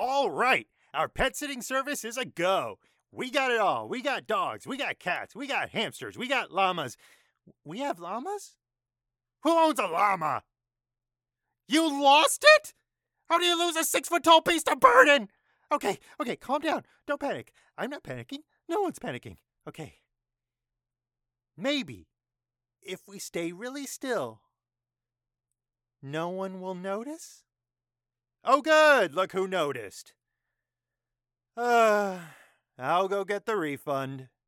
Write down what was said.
All right, our pet sitting service is a go. We got it all. We got dogs, we got cats, we got hamsters, we got llamas. We have llamas? Who owns a llama? You lost it? How do you lose a 6-foot tall beast of burden? Okay, calm down. Don't panic. I'm not panicking. No one's panicking. Okay. Maybe, if we stay really still, no one will notice? Oh, good. Look who noticed. I'll go get the refund.